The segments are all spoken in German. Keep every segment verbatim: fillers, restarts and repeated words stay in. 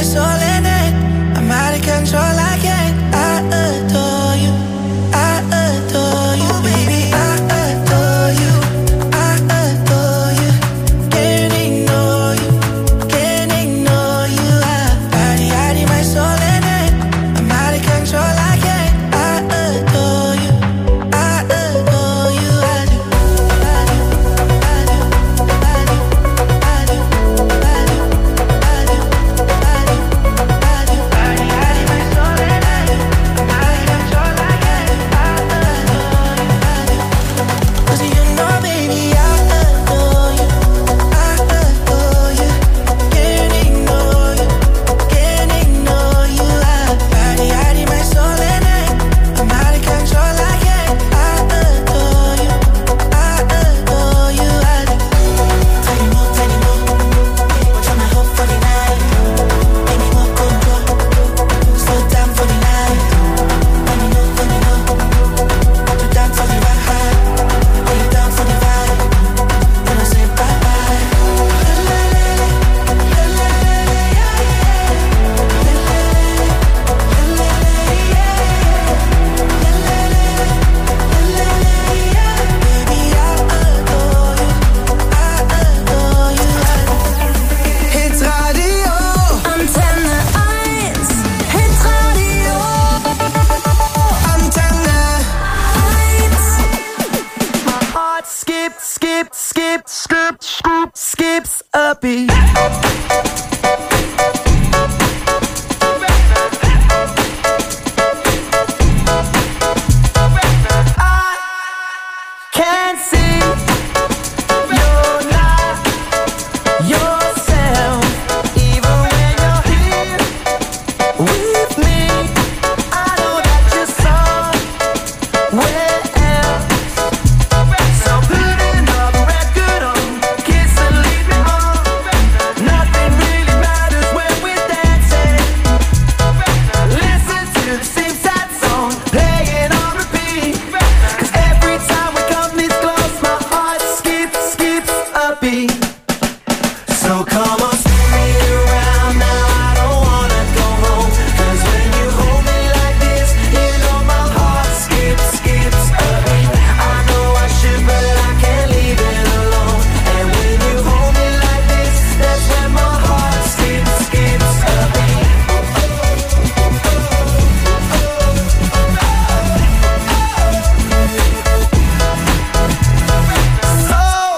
soul in it. I'm out of control, I can't. I adore you, I adore you, baby. I adore you, I adore you. Can't ignore you, can't ignore you. I body, body, my soul in it. I'm out of control, I can't. I adore you, I adore you. I do, I do, I do, I do, I do, I do, I do, I do, I do. Body, body, my soul in it. I'm out of control, I can't. I adore you, I do. 'Cause you know, baby, I adore you, I adore you. Can't ignore you, can't ignore you. I body, body, my soul in it. I'm out of control, I can't. I adore you, I adore you. I do. Tiny more, tiny more. Watch out my hope for the night. Make me more control. Slow down for the night. Let me know, let me know. You down for the ride. Are you down for the vibe? Then I say bye bye. La la la, la la la, yeah yeah. La la la, la la la, yeah yeah. La la la, la la la, yeah. Baby, I adore you, I adore you. Hit Radio. Antenne eins, Hit Radio Antenne. eins. My heart skip, skip, skip, skip, skip, skips a beat. I can't see you're not yourself, even when you're here with me. I know that you're somewhere else. So put another record on, kiss and leave me on. Nothing really matters when we're dancing. Listen to the same sad song, playing on repeat. 'Cause every time we come this close, my heart skips, skips a beat. So come on, spin me around now, I don't wanna go home. 'Cause when you hold me like this, you know my heart skips, skips a beat. I know I should, but I can't leave it alone. And when you hold me like this, that's when my heart skips, skips a beat. So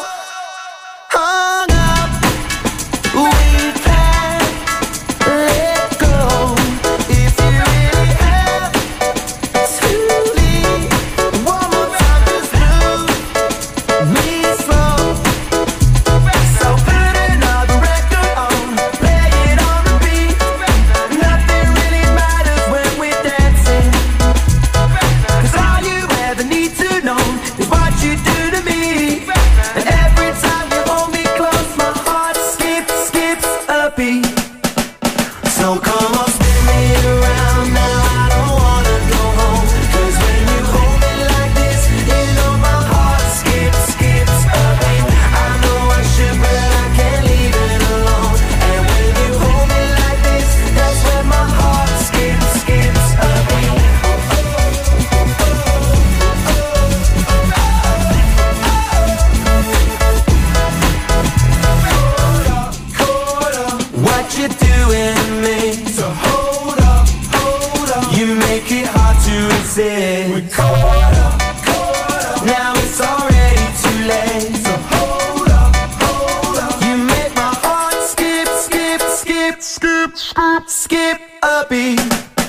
hung up, we can't let go. If you really have to leave, one more time, just move me slow. So put another record on, play it on repeat. Nothing really matters when we're dancing. 'Cause all you ever need to know is what you do to me. And every time you hold me close, my heart skips, skips a beat. So come on, spin me around now, I don't wanna go home. 'Cause when you hold me like this, you know my heart skips, skips a beat. I know I should, but I can't leave it alone. And when you hold me like this, that's when my heart skips, skips a beat. What you doing to me? So hold up, hold up. You make it hard to resist. We're caught up, caught up. Now it's already too late. So hold up, hold up. You make my heart skip, skip, skip, skip, skip, skip a beat.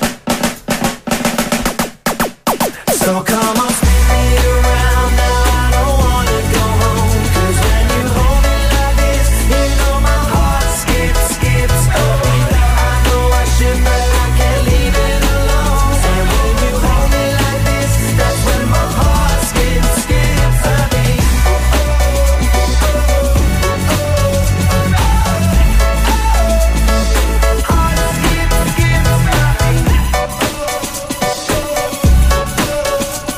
So come on, spin me around now, I don't wanna go home. 'Cause when you hold me like this, you know my heart skips, skips a beat. I know I should, but I can't leave it alone. And when you hold me like this, that's when my heart skips, skips a beat. Heart skips, skips a beat.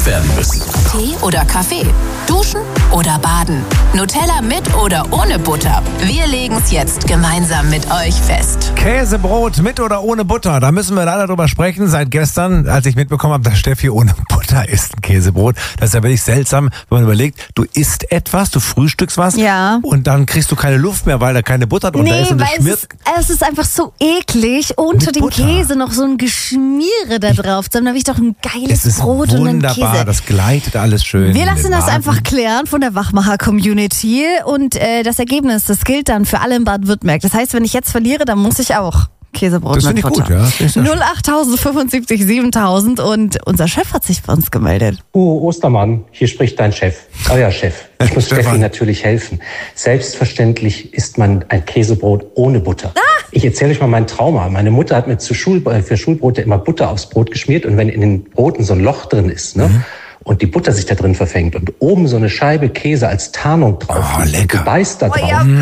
gefüttert werden müssen. Tee oder Kaffee? Duschen oder baden? Nutella mit oder ohne Butter? Wir legen's jetzt gemeinsam mit euch fest. Käsebrot mit oder ohne Butter? Da müssen wir leider drüber sprechen. Seit gestern, als ich mitbekommen habe, dass Steffi ohne Butter isst ein Käsebrot. Das ist ja wirklich seltsam, wenn man überlegt, du isst etwas, du frühstückst was Ja. und dann kriegst du keine Luft mehr, weil da keine Butter drunter Nee, ist und das weil es schmiert. ist, es ist einfach so eklig, unter Mit dem Butter. Käse noch so ein Geschmiere da drauf. Dann habe ich doch ein geiles Es ist Brot und einen wunderbar, Käse. das gleitet alles schön. Wir in lassen den das Magen. einfach klären von der Wachmacher-Community und äh, das Ergebnis, das gilt dann für alle in Baden-Württemberg. Das heißt, wenn ich jetzt verliere, dann muss ich auch Käsebrot Das mit finde ich Butter. gut, ja. Das finde ich sehr null acht fünfundsiebzig siebentausend und unser Chef hat sich bei uns gemeldet. Oh, Ostermann, hier spricht dein Chef, euer Chef. Ich muss Stefan. Steffi natürlich helfen. Selbstverständlich isst man ein Käsebrot ohne Butter. Ah! Ich erzähle euch mal mein Trauma. Meine Mutter hat mir zu Schul äh, für Schulbrote immer Butter aufs Brot geschmiert und wenn in den Broten so ein Loch drin ist, ne? Mhm. Und die Butter sich da drin verfängt und oben so eine Scheibe Käse als Tarnung drauf Oh, liegt und lecker. du beißt da drauf.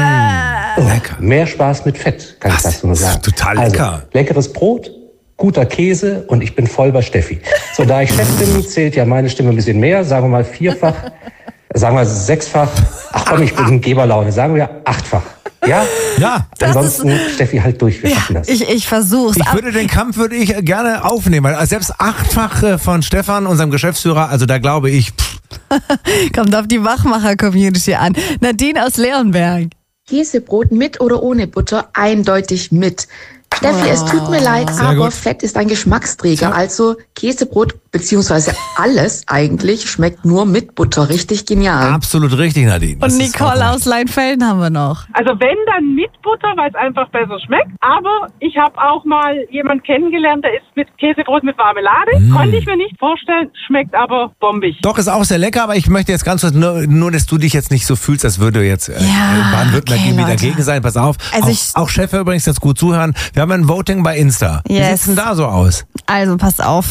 Oh, Lecker. mehr Spaß mit Fett, kann ich Das dazu nur ist sagen. total also, lecker. Leckeres Brot, guter Käse und ich bin voll bei Steffi. So, da ich Chef bin, zählt ja meine Stimme ein bisschen mehr, sagen wir mal vierfach, sagen wir sechsfach. Ach komm, ich bin in Geberlaune, sagen wir achtfach. Ja? Ja. Ansonsten, Steffi, halt durch, wir schaffen das. Ich, ich versuch's. Ich Ab- würde den Kampf würde ich gerne aufnehmen, weil selbst achtfach äh, von Stefan, unserem Geschäftsführer, also da glaube ich, pff, Kommt auf die Wachmacher-Community an. Nadine aus Leonberg. Käsebrot mit oder ohne Butter? Eindeutig mit. Steffi, es tut mir leid, Sehr aber gut. Fett ist ein Geschmacksträger. Also Käsebrot beziehungsweise alles eigentlich schmeckt nur mit Butter. Richtig genial. absolut richtig, Nadine. Das Und ist Nicole auch- aus Leinfelden haben wir noch. Also wenn, dann mit Butter, weil es einfach besser schmeckt. Aber ich habe auch mal jemanden kennengelernt, der isst mit Käsebrot mit Marmelade. Konnte ich mir nicht vorstellen, schmeckt aber bombig. Doch, ist auch sehr lecker, aber ich möchte jetzt ganz kurz, nur, nur dass du dich jetzt nicht so fühlst, als würde jetzt äh, Ja, Baden-Württemberg okay, irgendwie Leute. dagegen sein. Pass auf. Also auch, ich- auch Chef übrigens jetzt gut zuhören. Wir haben ein Voting bei Insta. Wie Yes. sieht's denn da so aus? Also pass auf.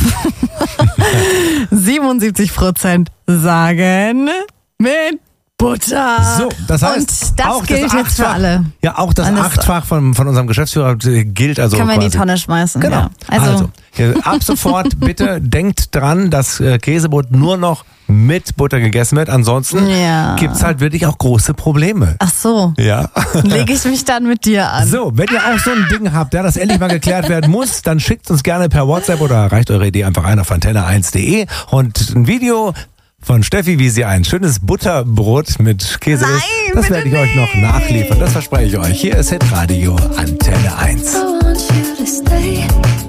siebenundsiebzig Prozent sagen mit Butter. So, das heißt, Und das auch gilt das jetzt für Achtfach- alle. Ja, auch das Und das- Achtfach von, von unserem Geschäftsführer äh, gilt also Können wir in die quasi. Tonne schmeißen. Genau. Ja. Also, Also, äh, ab sofort bitte denkt dran, dass äh, Käsebrot nur noch mit Butter gegessen wird. Ansonsten Ja. gibt's halt wirklich auch große Probleme. ach so, Ja. lege ich mich dann mit dir an. So, wenn ihr auch so ein Ding habt, ja, das endlich mal geklärt werden muss, dann schickt uns gerne per WhatsApp oder reicht eure Idee einfach ein auf antenne eins punkt de und ein Video von Steffi, wie sie ein schönes Butterbrot mit Käse Nein, isst. Das bitte werde ich euch noch nachliefern, das verspreche ich euch. Hier ist Hitradio Antenne eins. I want you to stay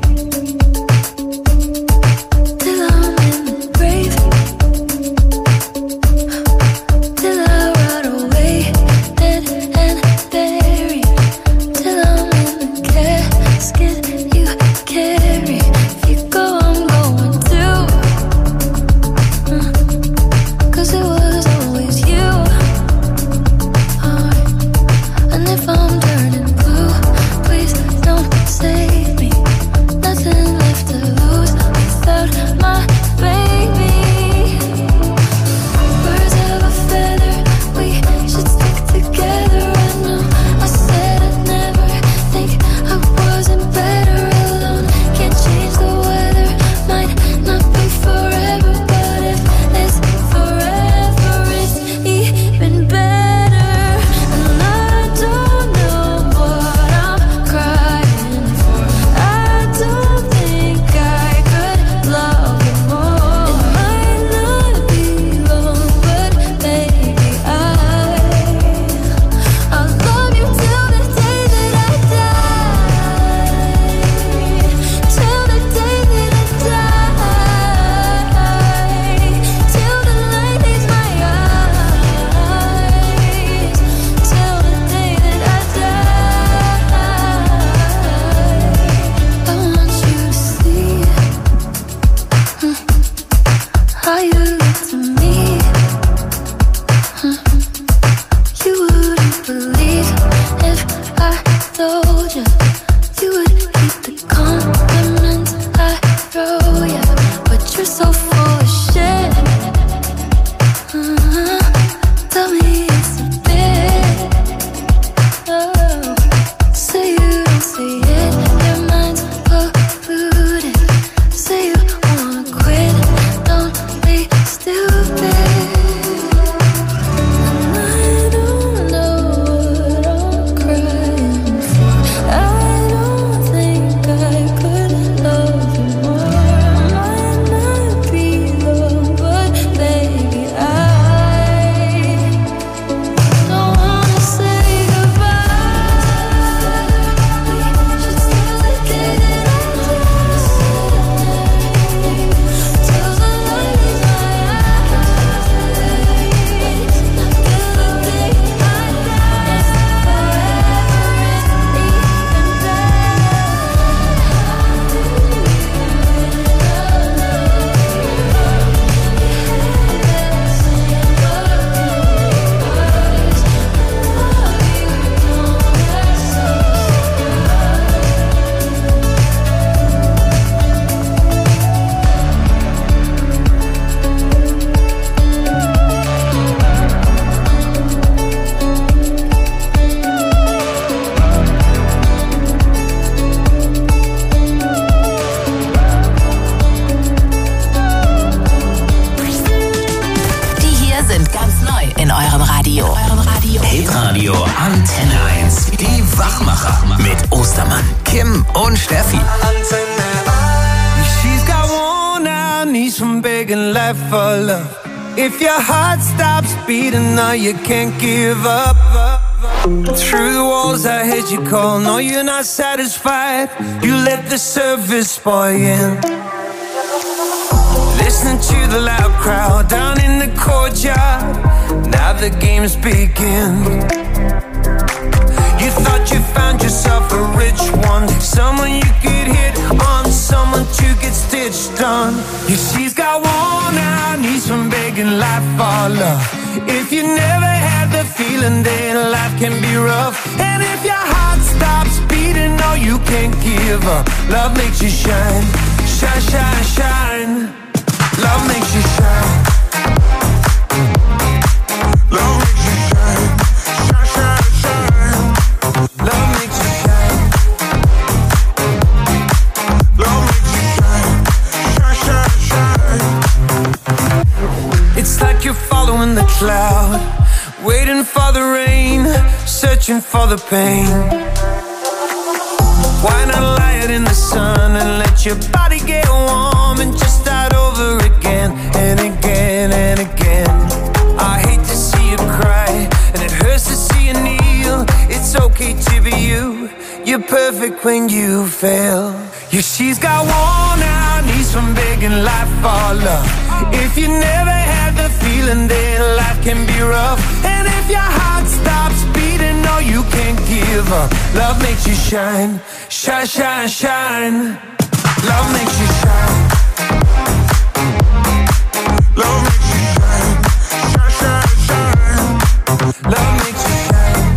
till I'm in the grave, till I rot away dead and buried, till I'm in the casket you carry. If you go, I'm going too. Uh, 'cause it was always you. Uh, and if I'm turning blue, please don't save me. Nothing left to lose without my baby. Birds of a feather, we should stick together. I know I said I'd never think I wasn't better alone. Can't change the weather, might not be forever, but if it's forever, it's even better. And I don't know what I'm crying for. I don't think I could love you more. It might not be long, but baby, I I'll love you till the day that I die. Till the day that I die. Till the light leaves my eyes. Till the day that I die. I want you to see how you look to me. You wouldn't believe if I told you. You would hate the compliments I throw you, but you're so full of shit. Uh-huh. Tell me it's a bit. Oh, say you don't see it. Your mind's polluted. Say you wanna quit. Don't be in eurem Radio. Eurem Radio. Hitradio Antenne eins. Die Wachmacher mit Ostermann, Kim und Steffi. She's got worn out knees from begging life for love. If your heart stops beating, now you can't give up. Through the walls I heard you call. No, you're not satisfied. You let the surface spoil you. Listening to the loud crowd down in the courtyard. Now the games begin. You thought you found yourself a rich one, someone you could hit on, someone to get stitched on. Yeah, she's got worn out knees from begging life for love. If you never had the feeling, then life can be rough. And if your heart stops beating, no, you can't give up. Love makes you shine, shine, shine, shine. Love makes you shine. Love makes you shine, shine, shine, shine. Love makes you shine. Love makes you shine, shine, shine, shine. It's like you're following the cloud, waiting for the rain, searching for the pain. Why not lie it in the sun and let your body get warm and just start over again and again and again? I hate to see you cry, and it hurts to see you kneel. It's okay to be you, you're perfect when you fail. Yeah, she's got worn out knees from begging life for love. If you never had the feeling, then life can be rough. And if your heart stops beating, no, you can't give up. Love makes you shine, shine, shine, shine. Love makes you shine. Love makes you shine, shine, shine, shine. Love makes you shine.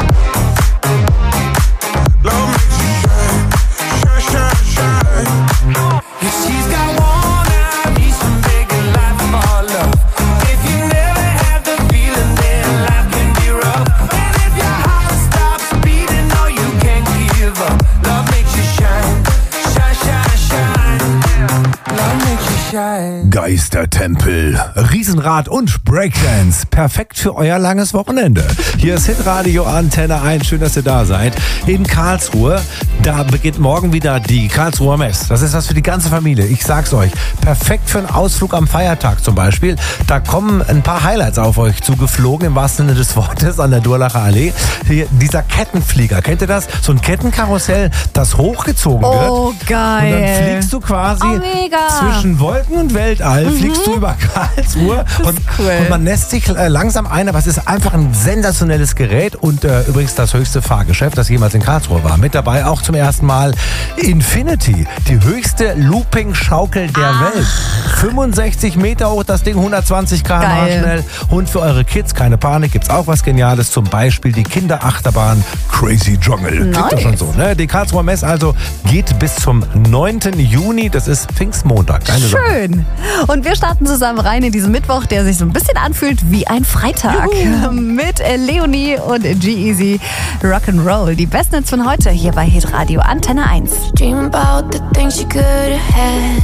Love makes you shine, shine, shine, shine. Yeah, she's got worn out knees from begging life for love. If you never had the feeling, then life can be rough. And if your heart stops beating, no, you can't give up. Love makes you shine, shine, shine, shine. Love makes you shine. Geistertempel, Riesenrad und Breakdance. Perfekt für euer langes Wochenende. Hier ist Hitradio Antenne eins. Schön, dass ihr da seid. In Karlsruhe, da beginnt morgen wieder die Karlsruher Mess. Das ist was für die ganze Familie. Ich sag's euch. Perfekt für einen Ausflug am Feiertag zum Beispiel. Da kommen ein paar Highlights auf euch zugeflogen, im wahrsten Sinne des Wortes, an der Durlacher Allee. Hier, dieser Kettenflieger. Kennt ihr das? So ein Kettenkarussell, das hochgezogen wird. Oh, geil. Und dann fliegst du quasi oh, mega. zwischen Wolken und Weltall, mhm. fliegst du über Karlsruhe und, cool. und man lässt sich äh, langsam ein, aber es ist einfach ein sensationelles Gerät und äh, übrigens das höchste Fahrgeschäft, das jemals in Karlsruhe war. Mit dabei auch zum ersten Mal Infinity, die höchste Looping-Schaukel der Ach. Welt. fünfundsechzig Meter hoch, das Ding hundertzwanzig Kilometer pro Stunde schnell. Und für eure Kids, keine Panik, gibt's auch was Geniales, zum Beispiel die Kinderachterbahn Crazy Jungle. Nice. Klingt doch schon so, ne? Die Karlsruher Mess also geht bis zum neunten Juni, das ist Pfingstmontag. Keine Schön. Und wir starten zusammen rein in diesen Mittwoch, der sich so ein bisschen anfühlt wie ein Freitag. Juhu. Mit Leonie und G-Eazy Rock'n'Roll. Die besten Hits von heute hier bei Hitradio Antenne eins. Dream about the things you could have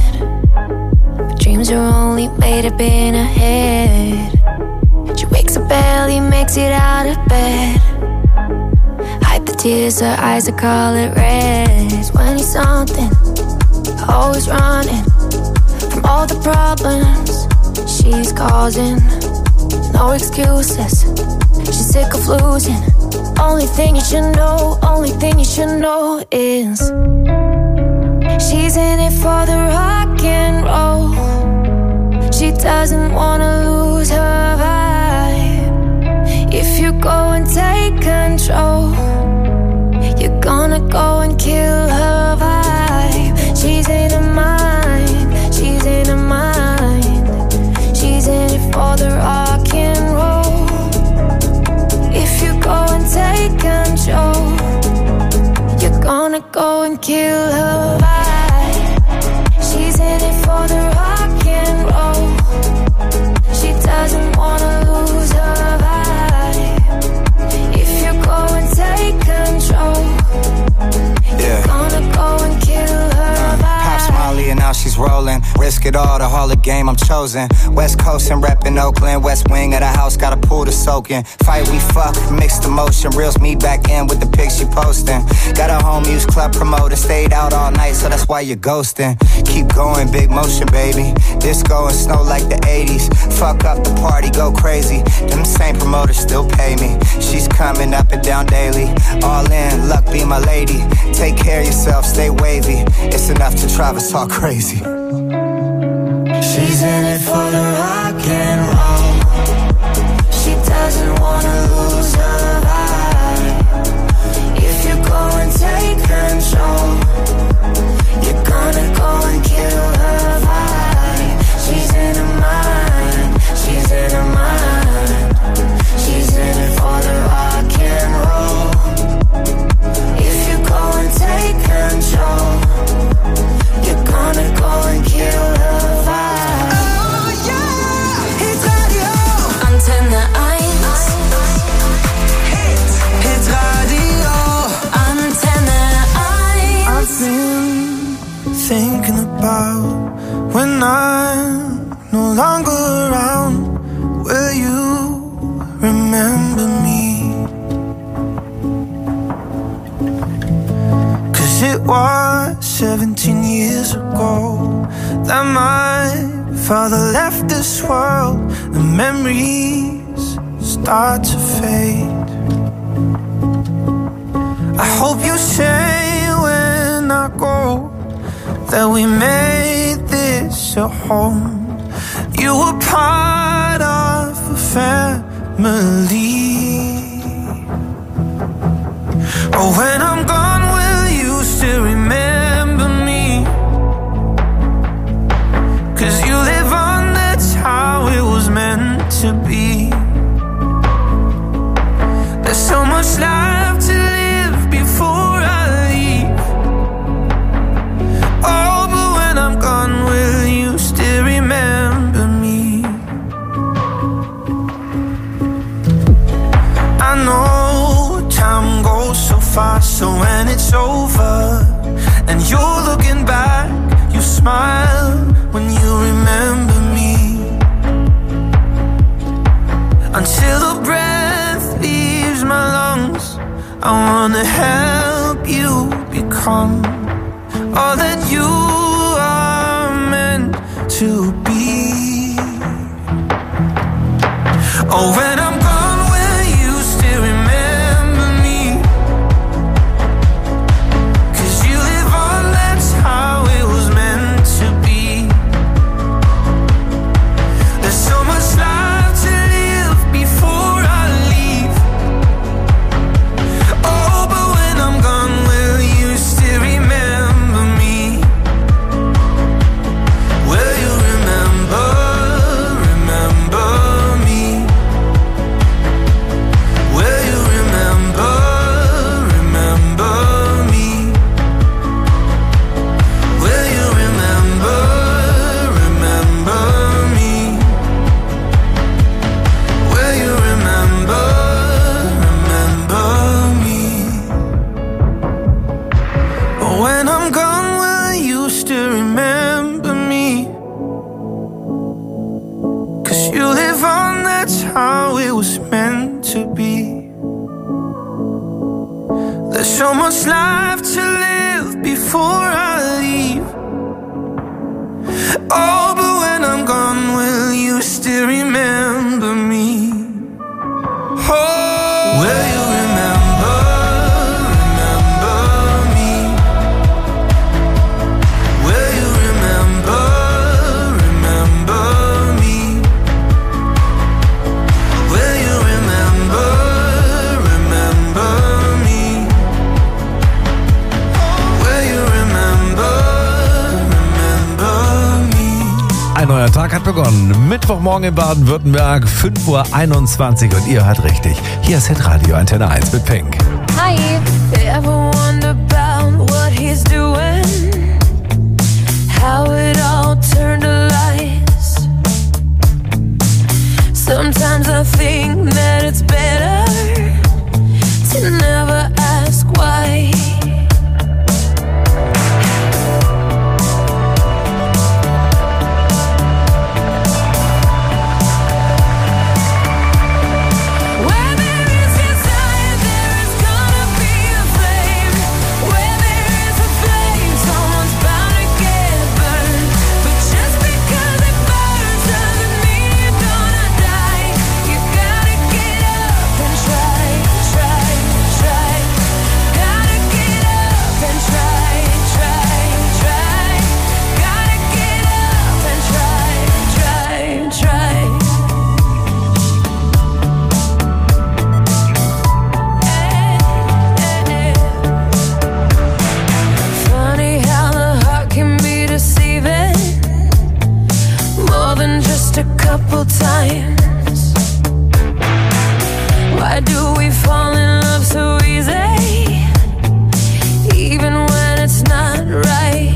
had, but dreams are only made up in her head. She wakes up barely, makes it out of bed. Hide the tears, her eyes are color red. When you're something, always running from all the problems she's causing. No excuses, she's sick of losing. Only thing you should know, only thing you should know is she's in it for the rock and roll. She doesn't wanna lose her vibe. If you go and take control, you're gonna go and kill her vibe. She's in her mind, she's in her mind. She's in it for the rock and roll. If you go and take control, you're gonna go and kill her vibe. She's in it for the rock and roll. She doesn't wanna lose her vibe. If you go and take control, yeah. you're gonna risk it all, the Hall of Game I'm chosen. West Coast and reppin' Oakland, West Wing of the house, got a pool to soak in. Fight we fuck, mixed emotion, reels me back in with the pics she posting. Got a home use club promoter, stayed out all night, so that's why you're ghosting. Keep going, big motion, baby. Disco and snow like the eighties. Fuck up the party, go crazy. Them same promoters still pay me. She's coming up and down daily. All in, luck be my lady. Take care of yourself, stay wavy. It's enough to drive us all crazy. She's in it for the rock and roll. She doesn't wanna lose her vibe. If you go and take control, you're gonna go and kill her vibe. She's in her mind, she's in her mind. She's in it for the rock and roll. If you go and take control, you're gonna go and kill her vibe. Oh yeah, Hit Radio. Antenne eins. Hit, Hit Radio. Antenne eins. I've been thinking about when I'm no longer around. Will you remember me? Cause it was seventeen years ago that my father left this world. The memories start to fade. I hope you say when I go that we made this a home. You were part of a family. Oh, when I'm gone, will you still remember me? Cause you live on, that's how it was meant to be. There's so much life to live before I leave. Oh, but when I'm gone, will you still remember me? I know time goes so fast, so when it's over and you're looking back, you smile when you remember me. Until the breath leaves my lungs, I wanna help you become all that you are meant to be. Oh, when I'm gone, will you still remember me? Cause you live on, that's how it was meant to be. There's so much life to live before I leave. Oh, but when I'm gone, will you still remember me? Will you remember, remember me? Will you remember, remember me? Will you remember, remember me? Will you remember, remember me? But when I'm gone, will you still remember me? Cause you live on, that's how it was meant to be. There's so much life to live before I leave. Oh, but when I'm gone, will you still remember me? Oh, will you remember, remember me? Will you remember, remember me? Will you remember, remember me? Will you remember, remember me? Ein neuer Tag hat begonnen. Mittwochmorgen in Baden-Württemberg, fünf Uhr einundzwanzig und ihr hört richtig. Hier ist Hitradio Antenne eins mit Pink. Hi. Ever wonder about what he's doing? How it all turned to lies. Sometimes I think that it's better to never ask why. signs. Why do we fall in love so easy, even when it's not right?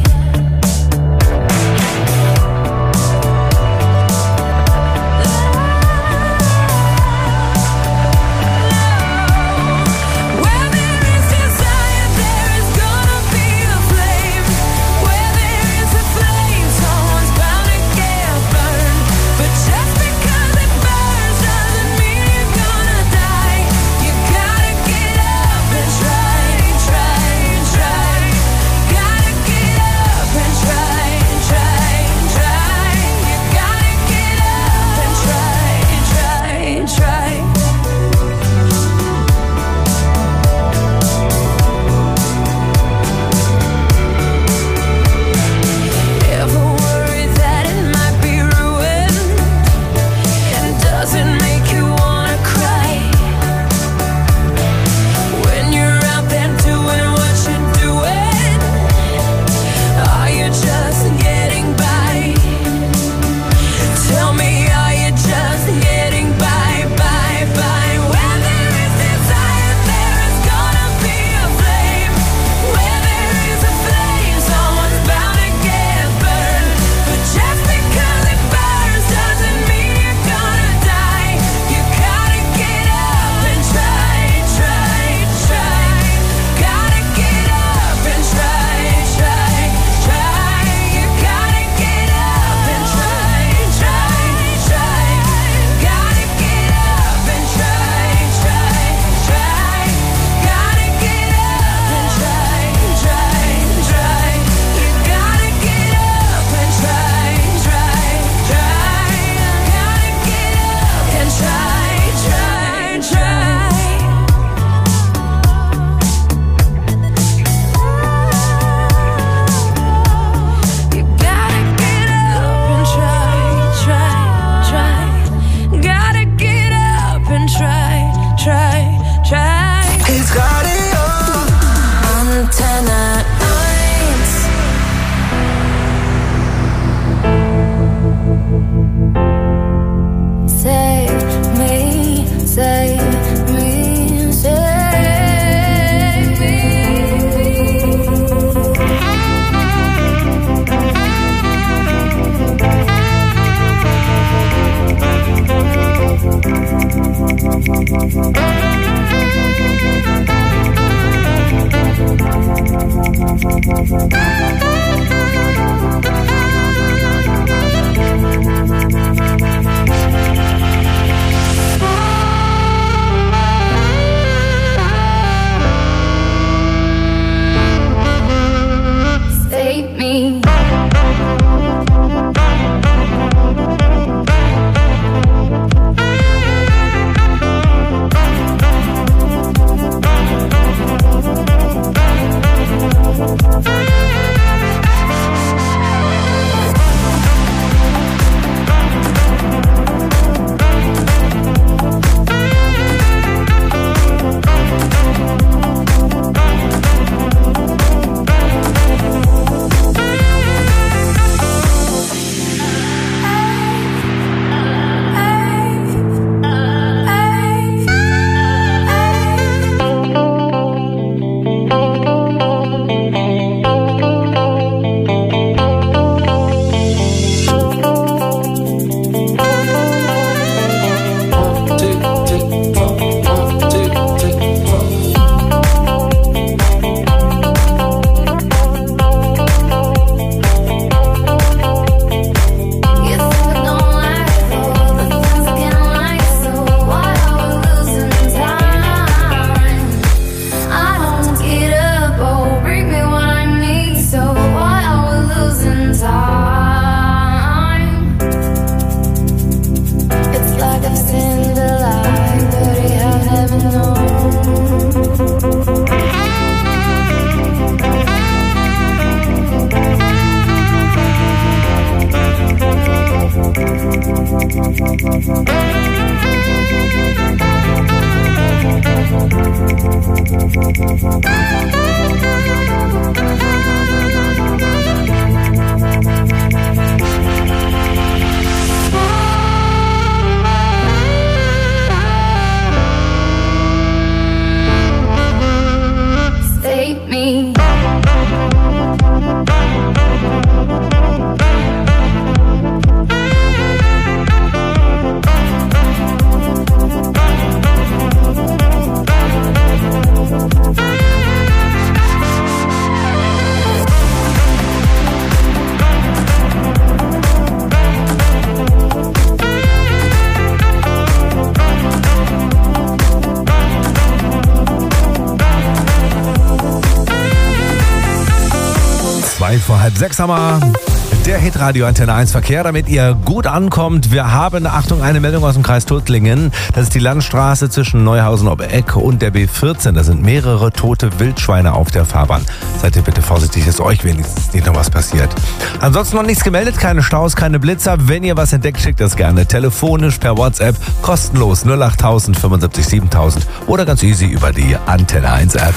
halb sechs haben wir der Hitradio Antenne eins Verkehr, damit ihr gut ankommt. Wir haben, Achtung, eine Meldung aus dem Kreis Tuttlingen. Das ist die Landstraße zwischen Neuhausen ob Eck und der B vierzehn. Da sind mehrere tote Wildschweine auf der Fahrbahn. Seid ihr bitte vorsichtig, dass euch wenigstens nicht noch was passiert. Ansonsten noch nichts gemeldet, keine Staus, keine Blitzer. Wenn ihr was entdeckt, schickt das gerne telefonisch per WhatsApp, kostenlos null acht null null null fünfundsiebzig siebentausend oder ganz easy über die Antenne eins App.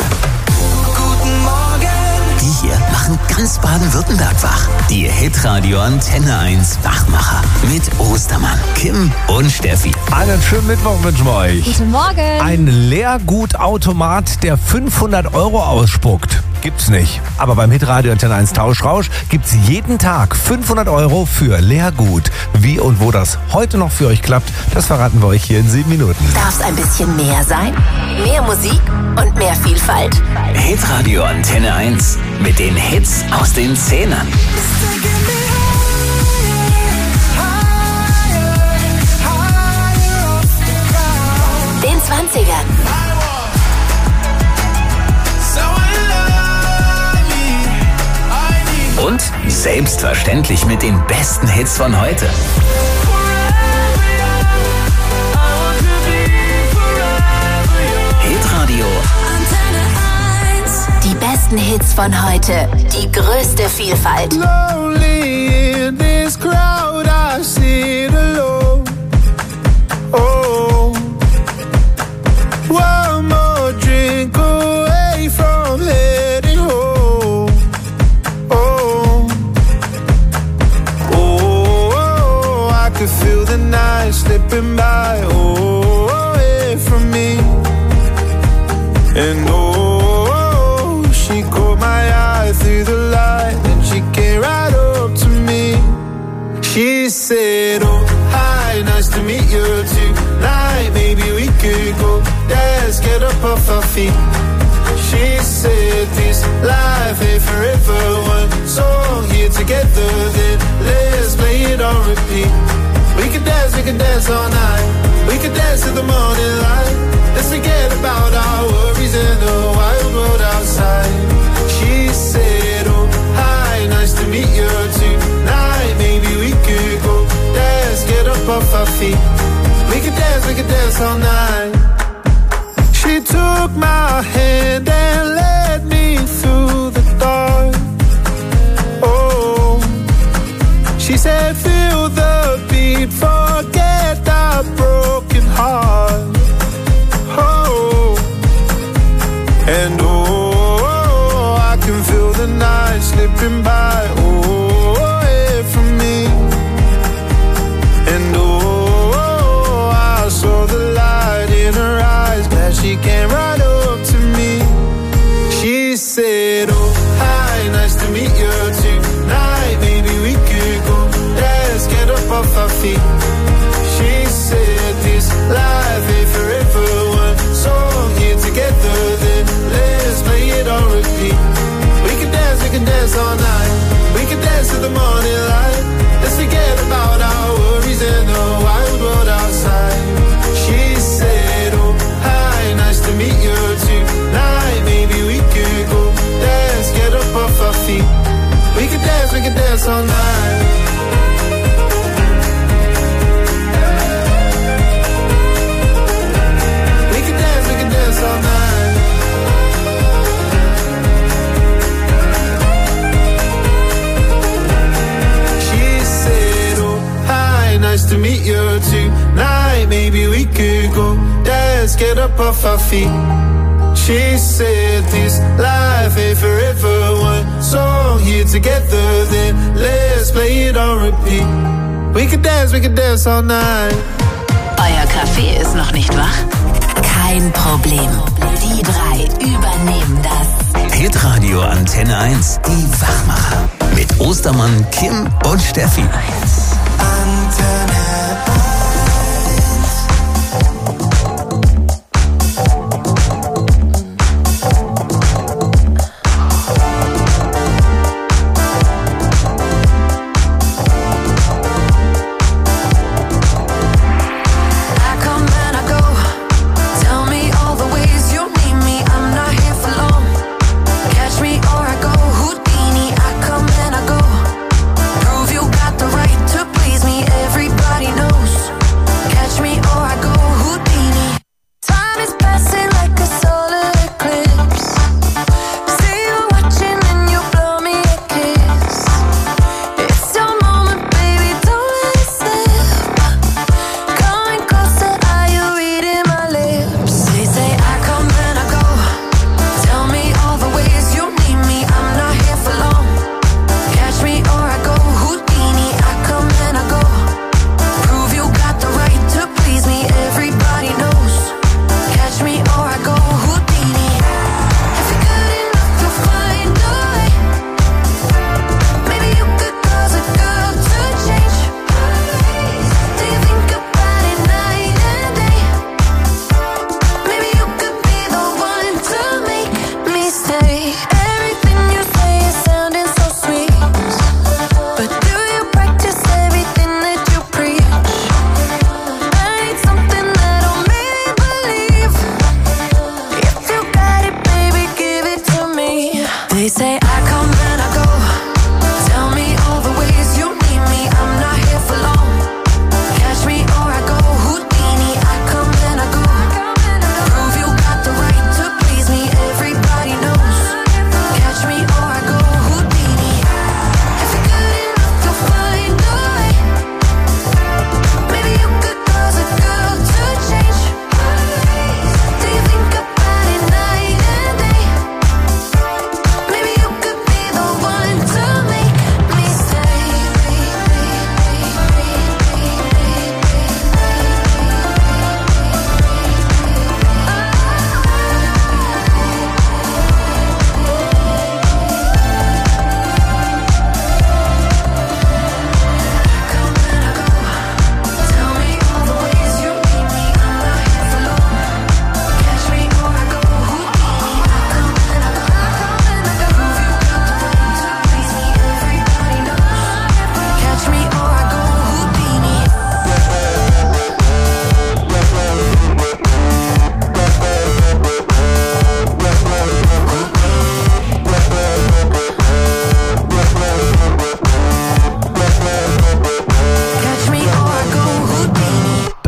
Die hier machen ganz Baden-Württemberg wach. Die Hitradio Antenne eins Wachmacher mit Ostermann, Kim und Steffi. Einen schönen Mittwoch wünschen wir euch. Guten Morgen. Ein Leergutautomat, der fünfhundert Euro ausspuckt. Gibt's nicht. Aber beim Hitradio Antenne eins Tauschrausch gibt's jeden Tag fünfhundert Euro für Leergut. Wie und wo das heute noch für euch klappt, das verraten wir euch hier in sieben Minuten. Darf's ein bisschen mehr sein? Mehr Musik und mehr Vielfalt? Hitradio Antenne eins mit den Hits aus den Zehnern. Den zwanzigern. Und selbstverständlich mit den besten Hits von heute. Hitradio Antenne eins. Die besten Hits von heute. Die größte Vielfalt. Lonely in this crowd, I sit alone. Oh, one more drink away from heading home. Oh, oh, I could feel the night slipping by. Oh, away from me. And oh, she caught my eye through the light, and she came right up to me. She said, oh, hi, nice to meet you tonight. Maybe we could go dance, get up off our feet. She said, this life ain't forever. One song here together, then let's play it on repeat. We could dance, we could dance all night. We could dance till the morning light. Let's forget about our worries in the wild world outside. She said, oh, hi, nice to meet you tonight. Maybe we could go dance, get up off our feet. We could dance, we could dance all night. She took my hand and led me through the dark. Oh, she said, feel the beat, forget the broken heart. Oh, and oh, I can feel the night slipping by. Oh, away from me. And oh, I saw the light in her eyes. Glad she came right up to me. She said, oh, hi, nice to meet you tonight. Maybe we could go dance, get up off our feet. She said, this life ain't forever. One song here together, then let's play it on repeat. We can dance, we can dance all night. We can dance till the morning light. Let's forget about our worries in the wild world outside. She said, oh, hi, nice to meet you tonight. Maybe we could go dance, get up off our feet. We can dance, we can dance all night. All night. She said, oh, hi, nice to meet you tonight. Maybe we could go dance, get up off our feet. She said, this life ain't forever. One song here together, then let's play it on repeat. We could dance, we could dance all night. Euer Kaffee ist noch nicht wach? Kein Problem. Die drei übernehmen das. Hitradio Antenne eins, die Wachmacher mit Ostermann, Kim und Steffi. Antenne Catch me or I go Houdini. I come and I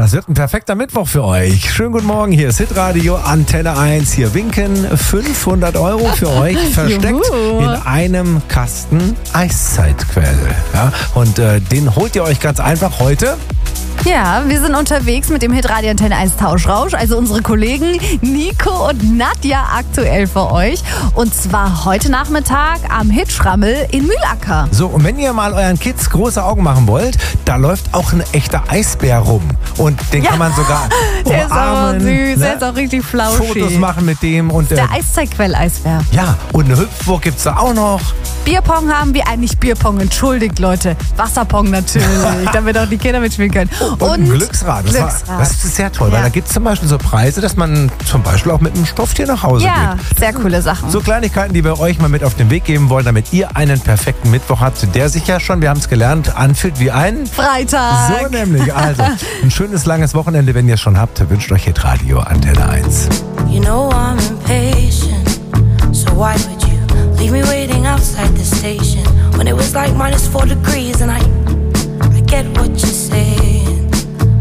es wird ein perfekter Mittwoch für euch. Schönen guten Morgen, hier ist Hitradio Antenne eins. Hier winken fünfhundert Euro für euch, versteckt Juhu. in einem Kasten Eiszeitquell. Ja, und äh, den holt ihr euch ganz einfach heute. Ja, wir sind unterwegs mit dem Hitradio Antenne eins Tauschrausch, also unsere Kollegen Nico und Nadja aktuell für euch. Und zwar heute Nachmittag am Hitschrammel in Mühlacker. So, und wenn ihr mal euren Kids große Augen machen wollt, da läuft auch ein echter Eisbär rum. Und den Ja, kann man sogar der ist aber umarmen, süß, ne? der ist auch richtig flauschig. Fotos machen mit dem. Und, äh, Der Eiszeitquell-Eisbär. ja, und eine Hüpfburg gibt's da auch noch. Bierpong haben wir, eigentlich nicht Bierpong, entschuldigt Leute. Wasserpong natürlich, damit auch die Kinder mitspielen können. Und, ein Glücksrad. Das, Glücksrad. War, das ist sehr toll, weil Ja. da gibt es zum Beispiel so Preise, dass man zum Beispiel auch mit einem Stofftier nach Hause Ja, geht. sehr coole Sachen. So Kleinigkeiten, die wir euch mal mit auf den Weg geben wollen, damit ihr einen perfekten Mittwoch habt, der sich ja schon, wir haben es gelernt, anfühlt wie ein Freitag. So nämlich. Also, ein schönes, langes Wochenende, wenn ihr es schon habt, wünscht euch Hitradio Antenne eins. You know I'm impatient, so why would you leave me waiting outside the station when it was like minus four degrees and I, I get what you're saying.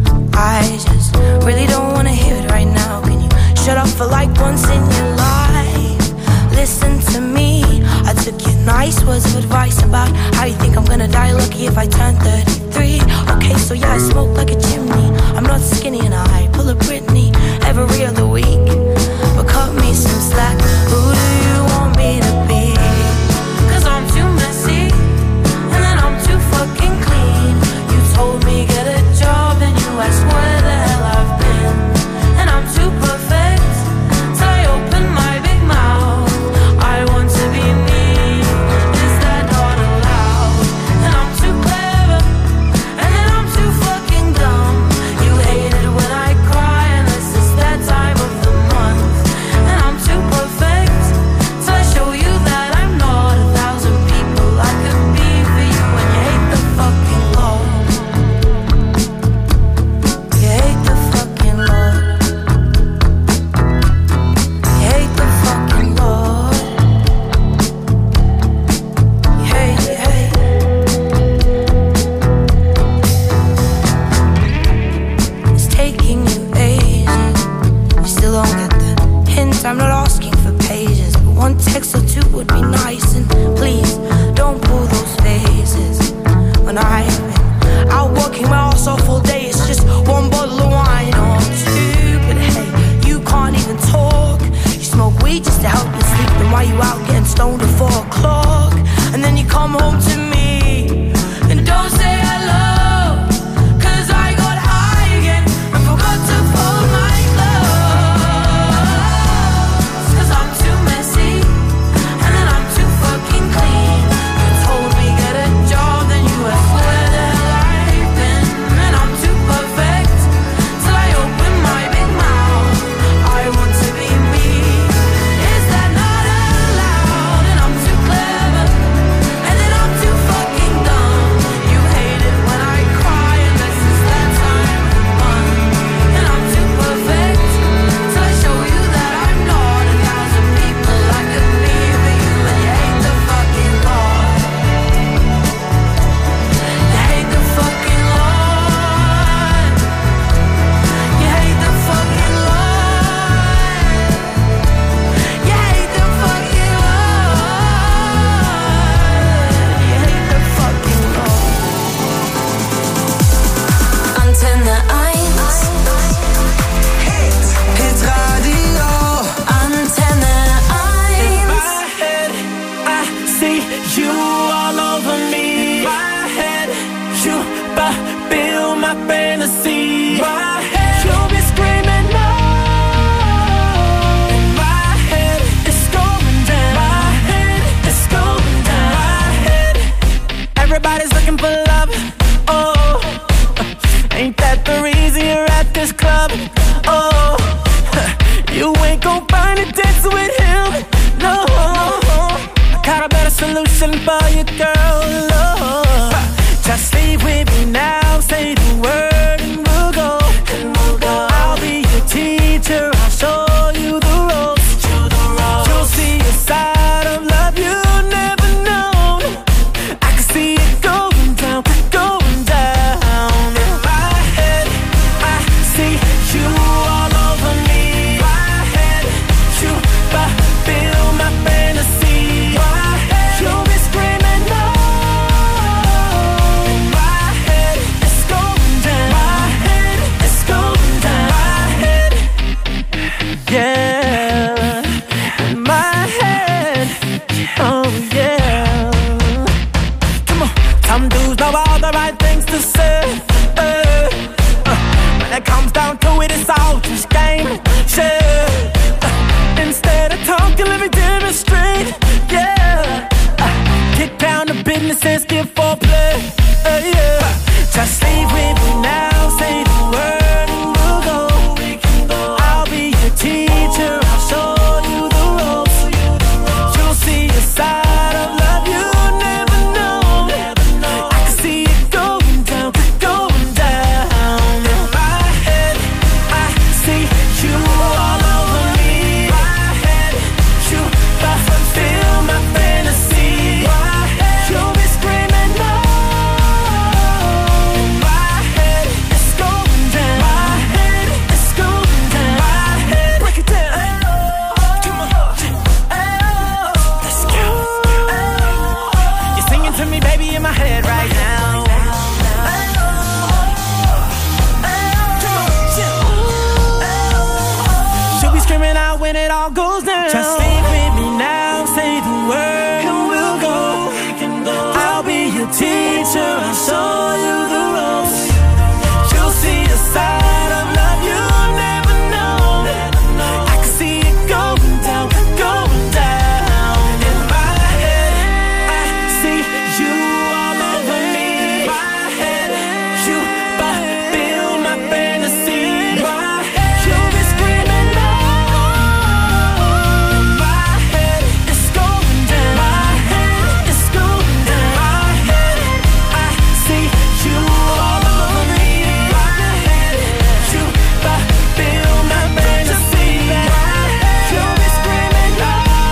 I just really don't wanna hear it right now. Can you shut up for like once in your life? Listen to me. I took your nice words of advice about how you think I'm gonna die lucky if I turn thirty-three. Okay, so yeah, I smoke like a chimney. I'm not skinny and I pull a Britney every other week. But cut me some slack. Who do you want me to be? Cause I'm too messy and then I'm too fucking clean. You told me get a job and you asked where the hell I've been. And I'm too perfect till I open my big mouth. I want to be me. Is that not allowed? And I'm too clever and then I'm too fucking dumb. You hate it when I cry unless it's that time of the month. And I'm too perfect till I show you that I'm not a thousand people I could be for you. When you hate the fucking Lord, you hate the fucking Lord, you hate the fucking Lord, you hate, you hate. It's taking you ages. You still don't get the hint. I'm not asking for pages, but one text or two would be nice. And please don't pull those faces. When I've been out working my ass off all day, it's just one bottle of wine or two. But hey, you can't even talk. You smoke weed just to help you sleep. Then why you out getting stoned at four o'clock? And then you come home to me and don't say hello. Cause I got high again and forgot to fold my clothes. Cause I'm too messy and then I'm too fucking clean. You told me get a job, then you asked where the hell I've been. And I'm too perfect till I open my big mouth. I want to be me. Is that not allowed? And I'm too clever and then I'm too fucking dumb. You hate it when I cry unless it's that time of the month. And I'm too perfect till I show you that I'm not a thousand people I could be for you. And you hate the fucking Lord, you hate the fucking Lord, you hate the fucking Lord, you hate the fucking Lord, you hate the fucking Lord. Antenne eins, Hitradio. Antenne In eins. my head, I see you all over me. My head, you fulfill my fantasy. My head, you'll be screaming no. In my head, it's going down. My head, it's going down. My head, everybody's looking for love. Oh, ain't that the reason you're at this club? Oh, you ain't gon' find it dancing with him. No, I got a better solution for you, girl. Oh, just leave with me now. Say the word and we'll go. And we'll go. I'll be your teacher. I'll show you the ropes. You'll see a side of love you've never known. I can see it going down, going down. In my head, I comes down to it, it's all just game. Shit. Uh, instead of talking, let me demonstrate. Yeah. Uh, get down to business and skip foreplay. Uh, yeah. Just leave with me now, say the word and we'll go. We can go. I'll be your teacher, I'll show you the ropes. You'll see a side of love you never know. I can see it going down, going down. In my head, I see you all over me. My head, you fulfill my fantasy. You'll be screaming no. My head is going down. My head is going down. My head, break it down. Come on, let's go. You're singing to me, baby, in my head right now. She'll be screaming out when it all goes down. Just leave with me now, say the word and we'll go. I'll be your teacher, I'll show you the ropes. You'll see a side of love you never know. I can see it going down, going down. In my head, I see you all over me. My head, you fulfill my fantasy. My head, you'll be screaming no. My head is going down. My head is going down. My head, I see you all over me. My head, you fulfill my fantasy. You'll be screaming no.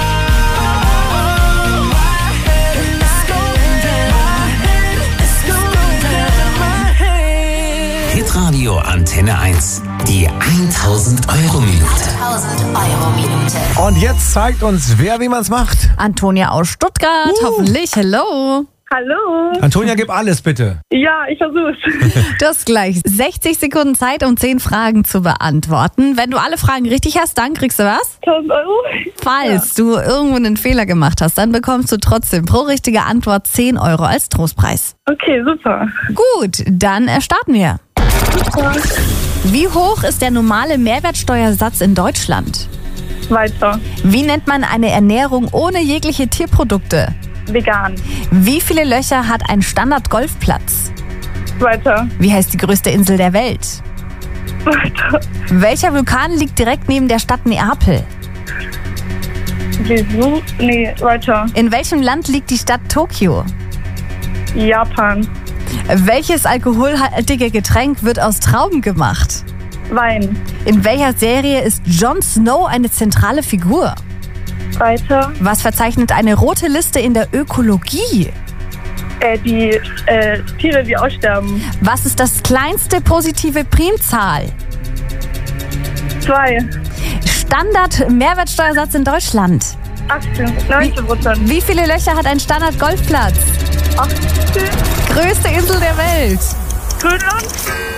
My head is going down. My head is going down. My head. Hitradio Antenne eins. Die tausend Euro Minute. tausend Euro Minute. Und jetzt zeigt uns, wer wie man es macht. Antonia aus Stuttgart, hoffentlich. Hello. Hallo. Antonia, gib alles bitte. Ja, ich versuch's. Du hast gleich sechzig Sekunden Zeit, um zehn Fragen zu beantworten. Wenn du alle Fragen richtig hast, dann kriegst du was? tausend Euro? Falls du irgendwo einen Fehler gemacht hast, dann bekommst du trotzdem pro richtige Antwort zehn Euro als Trostpreis. Okay, super. Gut, dann äh, starten wir. Wie hoch ist der normale Mehrwertsteuersatz in Deutschland? Weiter. Wie nennt man eine Ernährung ohne jegliche Tierprodukte? Vegan. Wie viele Löcher hat ein Standard-Golfplatz? Weiter. Wie heißt die größte Insel der Welt? Weiter. Welcher Vulkan liegt direkt neben der Stadt Neapel? Wieso? Nee, weiter. In welchem Land liegt die Stadt Tokio? Japan. Welches alkoholhaltige Getränk wird aus Trauben gemacht? Wein. In welcher Serie ist Jon Snow eine zentrale Figur? Weiter. Was verzeichnet eine rote Liste in der Ökologie? Äh, die äh, Tiere, die aussterben. Was ist das kleinste positive Primzahl? Zwei. Standard-Mehrwertsteuersatz in Deutschland. achtzehn. neunzehn Prozent. Wie viele Löcher hat ein Standard-Golfplatz? achtzehn. Größte Insel der Welt. Grönland.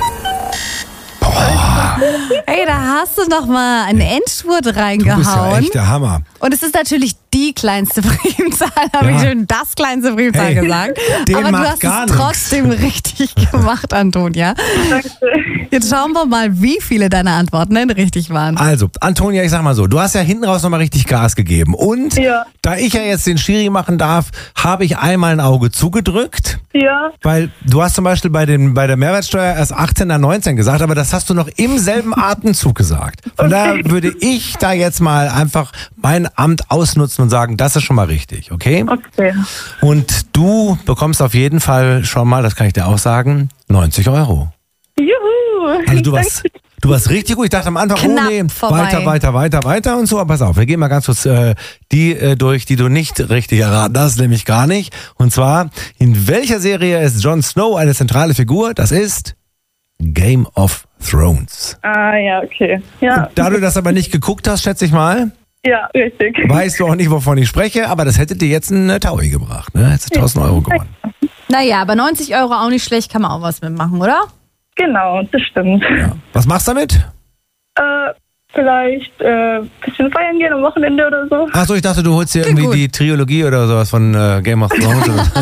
Hey, da hast du noch mal einen Endspurt Du bist ja reingehauen. echt der Hammer. Und es ist natürlich die kleinste Primzahl, habe Ja. ich schon das kleinste Primzahl Hey, gesagt. dem Aber du macht hast gar es nix. trotzdem richtig gemacht, Antonia. Danke. Jetzt schauen wir mal, wie viele deiner Antworten denn richtig waren. Also, Antonia, ich sag mal so, du hast ja hinten raus nochmal richtig Gas gegeben. Und Ja. da ich ja jetzt den Schiri machen darf, habe ich einmal ein Auge zugedrückt. Ja. Weil du hast zum Beispiel bei, den, bei der Mehrwertsteuer erst achtzehn nach neunzehn gesagt, aber das hast du noch im selben Atemzug gesagt. Von daher würde ich da jetzt mal einfach mein Amt ausnutzen und sagen, das ist schon mal richtig, okay? Okay. Und du bekommst auf jeden Fall schon mal, das kann ich dir auch sagen, neunzig Euro. Juhu. Also du warst, du warst richtig gut. Ich dachte am Anfang, Knapp oh nee, vorbei. weiter, weiter, weiter, weiter und so. Aber pass auf, wir gehen mal ganz kurz äh, die äh, durch, die du nicht richtig erraten hast, nämlich gar nicht. Und zwar, in welcher Serie ist Jon Snow eine zentrale Figur? Das ist Game of Thrones. Ah, ja, okay. Ja. Da du das aber nicht geguckt hast, schätze ich mal, Ja, richtig. weißt du auch nicht, wovon ich spreche, aber das hätte dir jetzt einen äh, Taui gebracht, ne? Hättest du tausend Euro gewonnen. Naja, aber neunzig Euro auch nicht schlecht, kann man auch was mitmachen, oder? Genau, das stimmt. Ja. Was machst du damit? Äh, vielleicht ein äh, bisschen feiern gehen am Wochenende oder so. Achso, ich dachte, du holst dir irgendwie die Trilogie oder sowas von äh, Game of Thrones.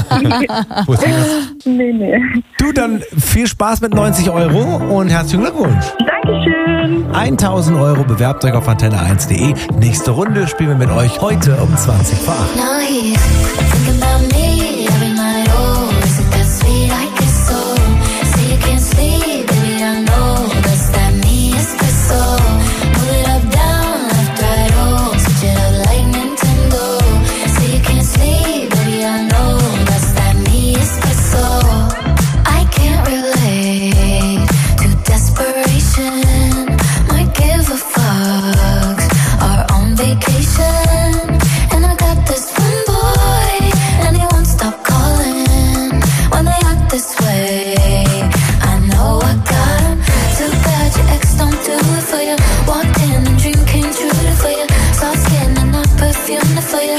nee, nee. Du, dann viel Spaß mit neunzig Euro und herzlichen Glückwunsch. Dankeschön. tausend Euro, bewerbt euch auf antenne eins punkt de. Nächste Runde spielen wir mit euch heute um zwanzig vor acht. Now he's thinking about me every night. Oh, isn't that sweet? I guess so. Say you can't sleep, baby, I know that's that me espresso. Move it up, down, left, right, oh, switch it up like Nintendo. Say you can't sleep, baby, I know that's that me espresso. I can't relate to desperation. Might give a fuck. Are on vacation, and I got this one boy, and he won't stop calling when they act this way. I know I got him. Too bad your ex don't do it for you. Walked in and dream came true for you. Soft skin and not perfume for you.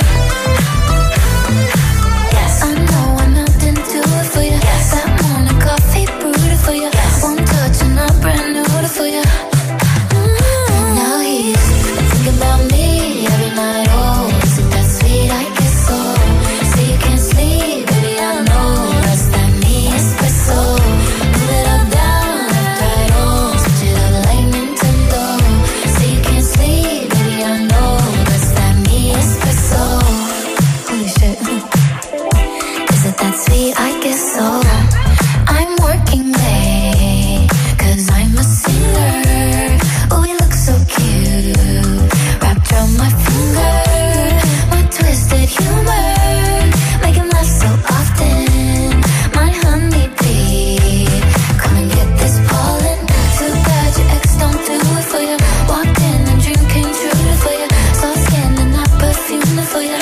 Yes, I know I'm out and do it for you. Yes, that morning coffee brewed for you. Yes, one touch and I'm brand new for you. Now he's thinking about me every night. Oh, isn't that sweet? I guess so. Say you can't sleep, baby, I know that's that me espresso. Move it up, down, left, right, oh, switch it up like Nintendo. Say you can't sleep, baby, I know that's that me espresso. Holy shit. Is it that sweet? I guess so. I'm working late, cause I'm a singer. Oh, we look so cute, wrapped around my finger. My twisted humor, make him laugh so often. My honeybee, come and get this pollen. Too bad your ex don't do it for you. Walked in and dream came true for you. Soft skin and not perfume for you.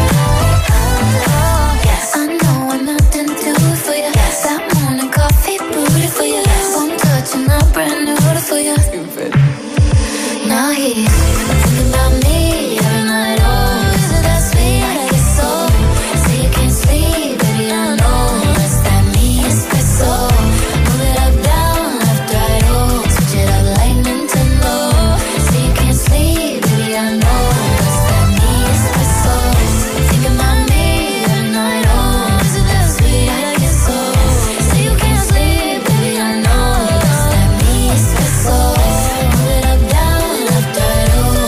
Yes, I know I'm out and do it for you. Yes, that morning coffee brewed for you. One touch and I'm brand new for you. Now he's thinking about me every night. Oh, isn't that sweet? I guess so. Say you can't sleep, baby, I know that's that me espresso. Move it up, down, left, right, oh, switch it up like Nintendo. Say you can't sleep, baby, I know that's that me espresso. Thinking about me every night. Oh, isn't that sweet? I guess so. Say you can't sleep, baby, I know that's that me espresso. Move it up, down, left, right, oh.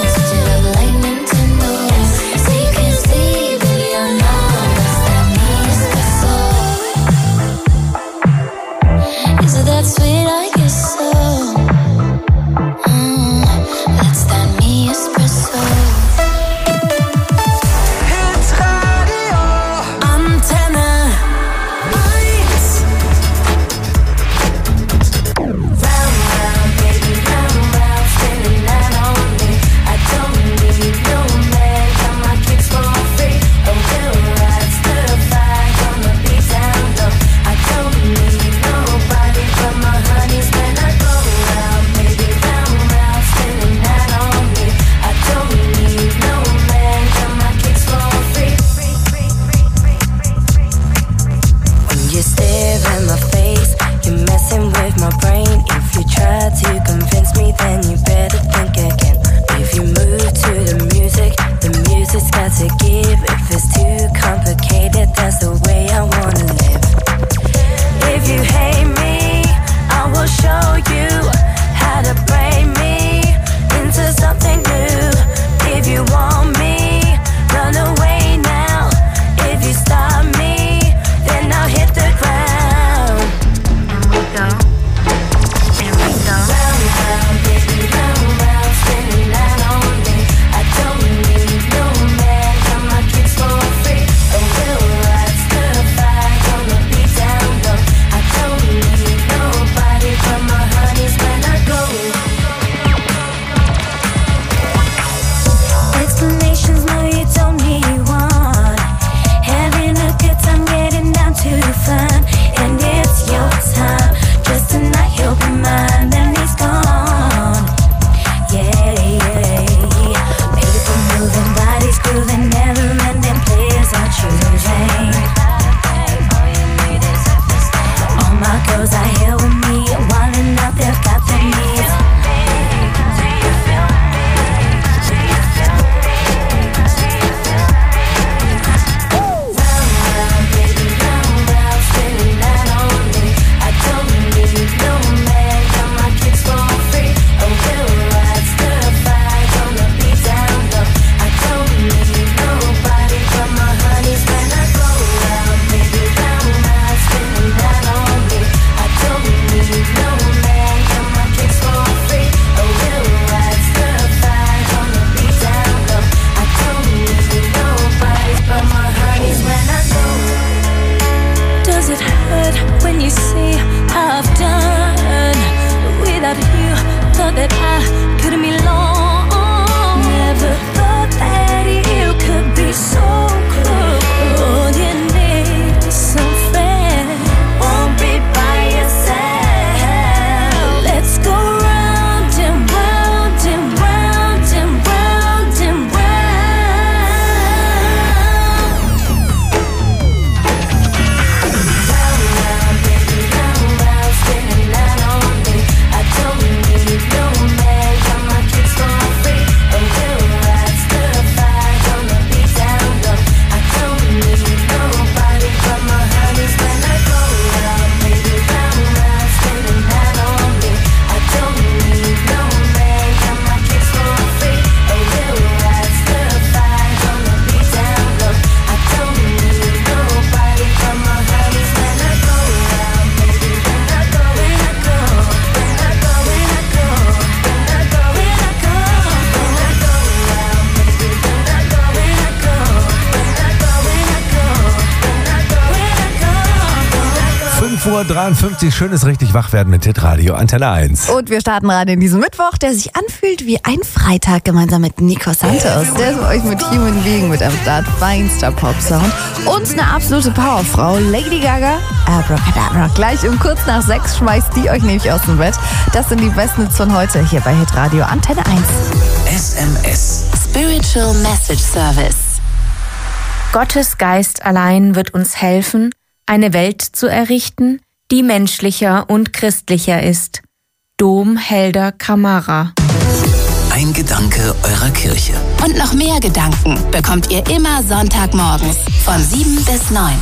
Uhr dreiundfünfzig, schönes richtig wach werden mit Hitradio Antenne eins. Und wir starten rein in diesen Mittwoch, der sich anfühlt wie ein Freitag, gemeinsam mit Nico Santos. Der ist für euch mit Human Being mit am Start, feinster Pop-Sound. Und eine absolute Powerfrau, Lady Gaga, Abracadabra. Gleich um kurz nach sechs schmeißt die euch nämlich aus dem Bett. Das sind die besten Hits von heute hier bei Hitradio Antenne eins. S M S. Spiritual Message Service. Gottes Geist allein wird uns helfen, eine Welt zu errichten, die menschlicher und christlicher ist. Dom Helder Kamara. Ein Gedanke eurer Kirche. Und noch mehr Gedanken bekommt ihr immer Sonntagmorgens von sieben bis neun.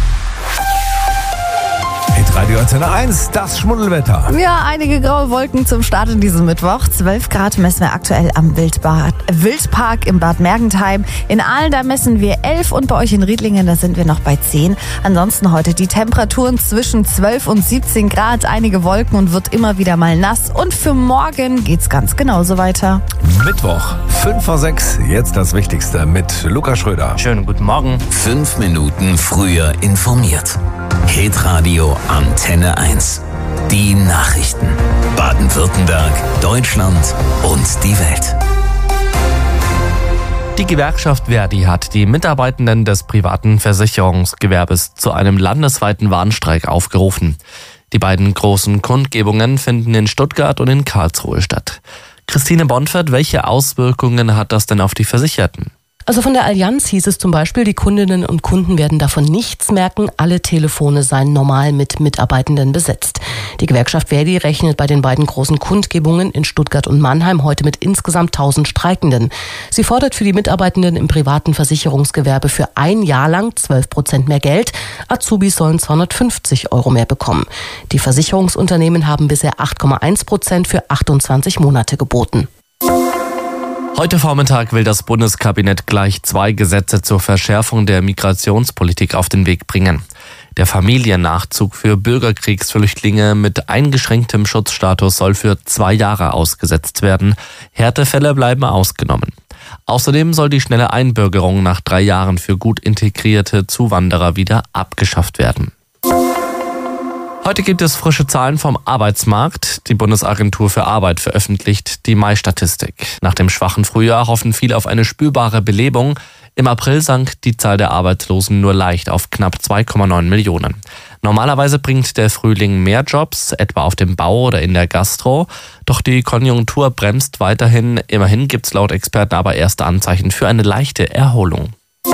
Hitradio Antenne eins, das Schmuddelwetter. Ja, einige graue Wolken zum Start in diesem Mittwoch. zwölf Grad messen wir aktuell am Wildbad, Wildpark im Bad Mergentheim. In Aalen, da messen wir elf und bei euch in Riedlingen, da sind wir noch bei zehn. Ansonsten heute die Temperaturen zwischen zwölf und siebzehn Grad. Einige Wolken und wird immer wieder mal nass. Und für morgen geht's ganz genauso weiter. Mittwoch, fünf vor sechs, jetzt das Wichtigste mit Lukas Schröder. Schönen guten Morgen. Fünf Minuten früher informiert. Hitradio Antenne eins. Die Nachrichten. Baden-Württemberg, Deutschland und die Welt. Die Gewerkschaft Verdi hat die Mitarbeitenden des privaten Versicherungsgewerbes zu einem landesweiten Warnstreik aufgerufen. Die beiden großen Kundgebungen finden in Stuttgart und in Karlsruhe statt. Christine Bonfert, welche Auswirkungen hat das denn auf die Versicherten? Also von der Allianz hieß es zum Beispiel, die Kundinnen und Kunden werden davon nichts merken, alle Telefone seien normal mit Mitarbeitenden besetzt. Die Gewerkschaft Verdi rechnet bei den beiden großen Kundgebungen in Stuttgart und Mannheim heute mit insgesamt tausend Streikenden. Sie fordert für die Mitarbeitenden im privaten Versicherungsgewerbe für ein Jahr lang zwölf Prozent mehr Geld. Azubis sollen zweihundertfünfzig Euro mehr bekommen. Die Versicherungsunternehmen haben bisher acht Komma eins Prozent für achtundzwanzig Monate geboten. Heute Vormittag will das Bundeskabinett gleich zwei Gesetze zur Verschärfung der Migrationspolitik auf den Weg bringen. Der Familiennachzug für Bürgerkriegsflüchtlinge mit eingeschränktem Schutzstatus soll für zwei Jahre ausgesetzt werden. Härtefälle bleiben ausgenommen. Außerdem soll die schnelle Einbürgerung nach drei Jahren für gut integrierte Zuwanderer wieder abgeschafft werden. Heute gibt es frische Zahlen vom Arbeitsmarkt. Die Bundesagentur für Arbeit veröffentlicht die Mai-Statistik. Nach dem schwachen Frühjahr hoffen viele auf eine spürbare Belebung. Im April sank die Zahl der Arbeitslosen nur leicht auf knapp zwei Komma neun Millionen. Normalerweise bringt der Frühling mehr Jobs, etwa auf dem Bau oder in der Gastro. Doch die Konjunktur bremst weiterhin. Immerhin gibt es laut Experten aber erste Anzeichen für eine leichte Erholung.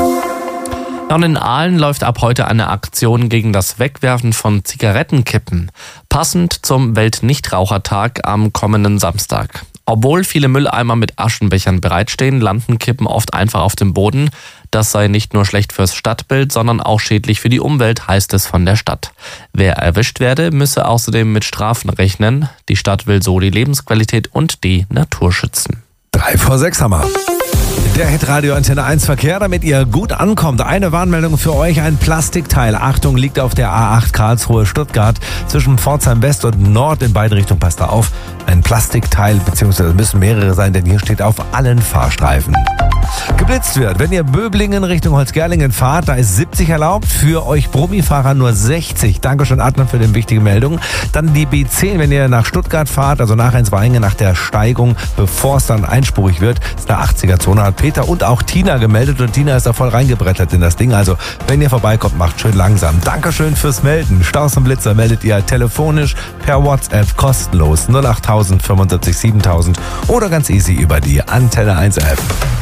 Und in Aalen läuft ab heute eine Aktion gegen das Wegwerfen von Zigarettenkippen, passend zum Weltnichtrauchertag am kommenden Samstag. Obwohl viele Mülleimer mit Aschenbechern bereitstehen, landen Kippen oft einfach auf dem Boden. Das sei nicht nur schlecht fürs Stadtbild, sondern auch schädlich für die Umwelt, heißt es von der Stadt. Wer erwischt werde, müsse außerdem mit Strafen rechnen. Die Stadt will so die Lebensqualität und die Natur schützen. Drei vor sechs haben wir. Der Hitradio Antenne eins Verkehr, damit ihr gut ankommt. Eine Warnmeldung für euch, ein Plastikteil. Achtung, liegt auf der A acht Karlsruhe-Stuttgart zwischen Pforzheim West und Nord. In beide Richtungen passt da auf. Ein Plastikteil, beziehungsweise müssen mehrere sein, denn hier steht auf allen Fahrstreifen. Geblitzt wird, wenn ihr Böblingen Richtung Holzgerlingen fahrt, da ist siebzig erlaubt, für euch Brummifahrer nur sechzig. Dankeschön, Adnan, für die wichtige Meldung. Dann die B zehn, wenn ihr nach Stuttgart fahrt, also nach Ensweigen, nach der Steigung, bevor es dann einspurig wird, ist eine achtziger-Zone, hat Peter und auch Tina gemeldet und Tina ist da voll reingebrettert in das Ding. Also, wenn ihr vorbeikommt, macht schön langsam. Dankeschön fürs Melden. Staus und Blitzer meldet ihr telefonisch per WhatsApp kostenlos null acht tausend fünfundsiebzig siebentausend oder ganz easy über die Antenne eins App.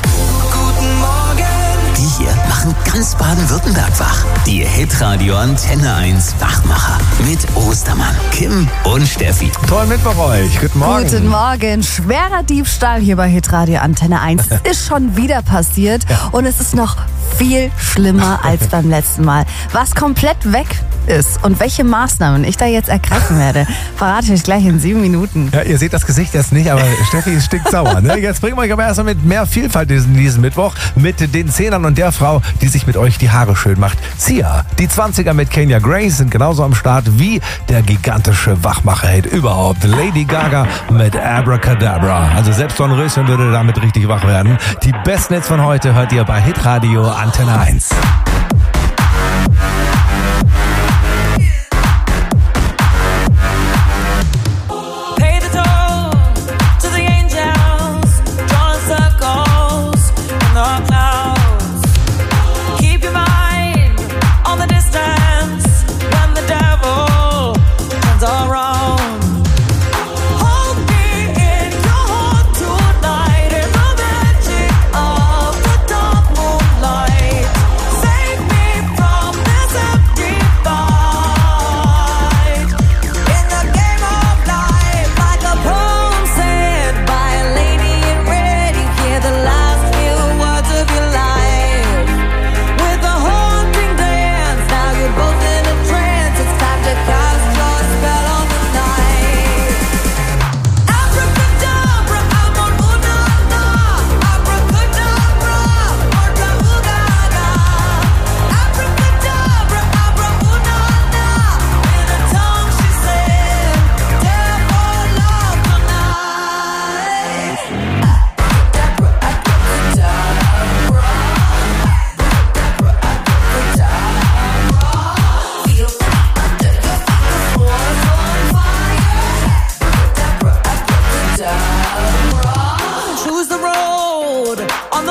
Die hier machen ganz Baden-Württemberg wach. Die Hitradio Antenne eins Wachmacher mit Ostermann, Kim und Steffi. Toll mit bei euch. Guten Morgen. Guten Morgen. Schwerer Diebstahl hier bei Hitradio Antenne eins. Es ist schon wieder passiert ja. Und es ist noch viel schlimmer als beim letzten Mal. Was komplett weg ist und welche Maßnahmen ich da jetzt ergreifen werde, verrate ich euch gleich in sieben Minuten. Ja, ihr seht das Gesicht jetzt nicht, aber Steffi ist stinksauer. Ne? Jetzt bringen wir euch aber erstmal mit mehr Vielfalt diesen, diesen Mittwoch mit den Zehnern und der Frau, die sich mit euch die Haare schön macht. Sia, die zwanziger mit Kenya Grace sind genauso am Start wie der gigantische Wachmacher-Hit überhaupt. Lady Gaga mit Abracadabra. Also selbst Dornröschen würde damit richtig wach werden. Die besten Hits von heute hört ihr bei Hitradio Antenne eins.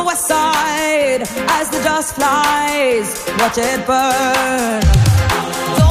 west side as the dust flies. Watch it burn. Don't